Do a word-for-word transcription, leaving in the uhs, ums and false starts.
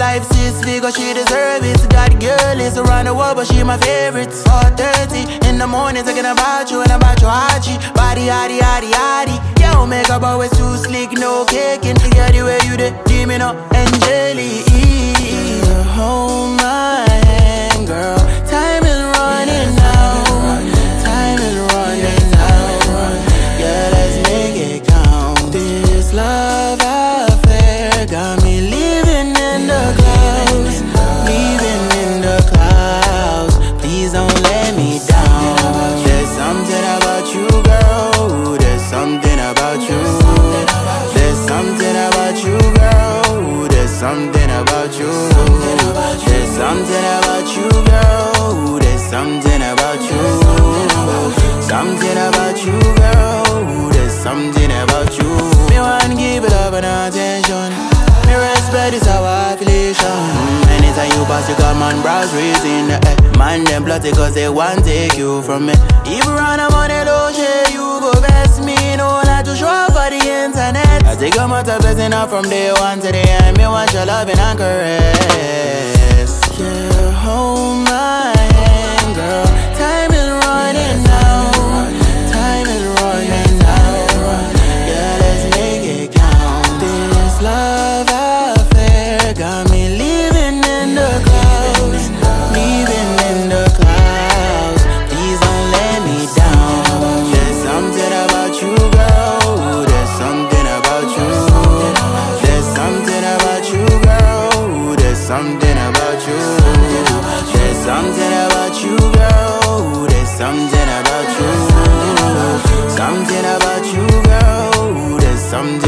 life, sis, figure she deserve it. Got girl is around the world, but she my favorite. four thirty in the morning, thinking about you and about your Hachi. Body, yaddy, yaddy, yaddy. Yo, makeup always too slick, no caking. Yeah, the way you did, give me no Angelique. Hold my hand, girl. Time is running out. Time is running out. Yeah, let's make it count. This love affair got me living in the clouds. Living in the clouds. Please don't let me down. There's something about you, girl. There's something about you. There's something about you, girl. There's something about you. There's something about you, girl. There's something about you. Something about you, girl. There's something about you. Me want to give it love and attention. Me respect is our affiliation. Anytime you pass, you got man brows raising. eh. Man them plotty cause they want take you from me. If you run a money low share, you go best me. No like to show up for the internet. I take a matter blessing up from day one to the end. Me want your loving and caress. Yeah, hold my hand, girl. Time is running out. Time is running out. Yeah, let's make it count. This love affair got me living in the clouds. Living in the clouds. Please don't let me down. There's something about you, girl. There's something about you. There's something about you, girl. There's something about you. There's something about you, girl. There's something about you. Something about you, girl. There's something